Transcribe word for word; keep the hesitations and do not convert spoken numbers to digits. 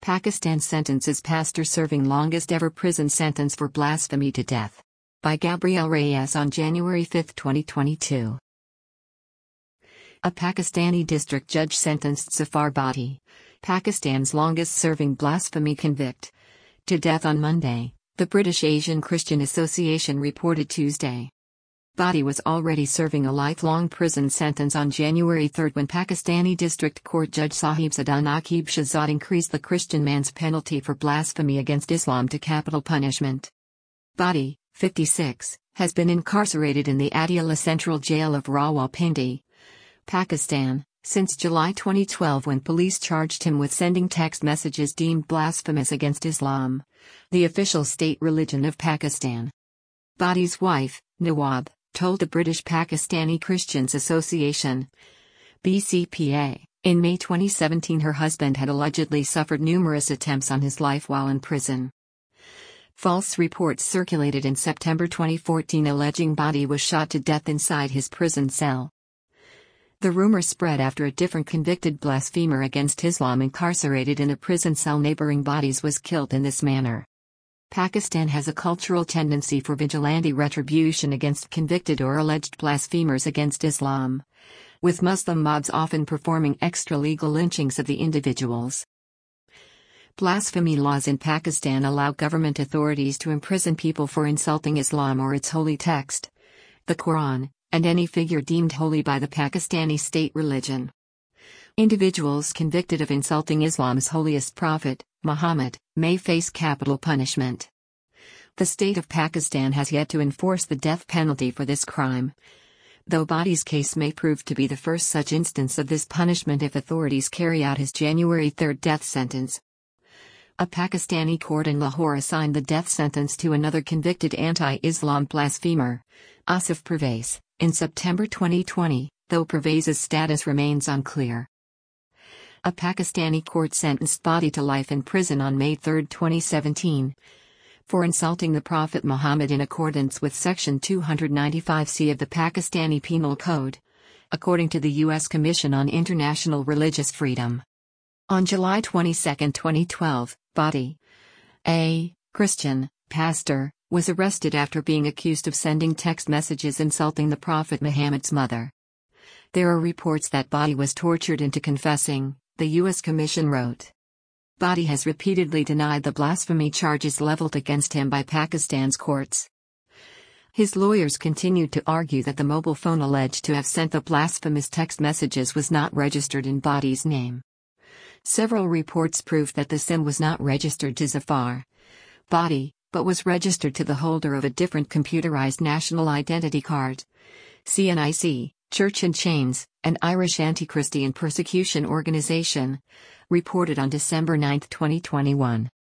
Pakistan sentences pastor serving longest ever prison sentence for blasphemy to death. By Gabriel Reyes on January fifth, twenty twenty-two. A Pakistani district judge sentenced Zafar Bhatti, Pakistan's longest-serving blasphemy convict, to death on Monday, the British Asian Christian Association reported Tuesday. Bhatti was already serving a lifelong prison sentence on January third when Pakistani District Court Judge Sahibzada Naqib Shahzad increased the Christian man's penalty for blasphemy against Islam to capital punishment. Bhatti, fifty-six, has been incarcerated in the Adiala Central Jail of Rawalpindi, Pakistan, since July twenty twelve when police charged him with sending text messages deemed blasphemous against Islam, the official state religion of Pakistan. Bhatti's wife, Nawab, told the British Pakistani Christians Association, B C P A, in May twenty seventeen her husband had allegedly suffered numerous attempts on his life while in prison. False reports circulated in September twenty fourteen alleging Bhatti was shot to death inside his prison cell. The rumor spread after a different convicted blasphemer against Islam incarcerated in a prison cell neighboring Bhatti's was killed in this manner. Pakistan has a cultural tendency for vigilante retribution against convicted or alleged blasphemers against Islam, with Muslim mobs often performing extra-legal lynchings of the individuals. Blasphemy laws in Pakistan allow government authorities to imprison people for insulting Islam or its holy text, the Quran, and any figure deemed holy by the Pakistani state religion. Individuals convicted of insulting Islam's holiest prophet, Muhammad, may face capital punishment. The state of Pakistan has yet to enforce the death penalty for this crime, though Bhatti's case may prove to be the first such instance of this punishment if authorities carry out his January third death sentence. A Pakistani court in Lahore assigned the death sentence to another convicted anti-Islam blasphemer, Asif Pervez, in September twenty twenty, though Pervez's status remains unclear. A Pakistani court sentenced Bhatti to life in prison on May third, twenty seventeen, for insulting the Prophet Muhammad in accordance with Section two ninety-five C of the Pakistani Penal Code, according to the U S Commission on International Religious Freedom. On July twenty-second, twenty twelve, Bhatti, a Christian pastor, was arrested after being accused of sending text messages insulting the Prophet Muhammad's mother. There are reports that Bhatti was tortured into confessing, the U S Commission wrote. Bhatti has repeatedly denied the blasphemy charges leveled against him by Pakistan's courts. His lawyers continued to argue that the mobile phone alleged to have sent the blasphemous text messages was not registered in Bhatti's name. Several reports proved that the SIM was not registered to Zafar Bhatti, but was registered to the holder of a different computerized national identity card. C N I C, Church in Chains, an Irish anti-Christian persecution organization, reported on December ninth, twenty twenty-one.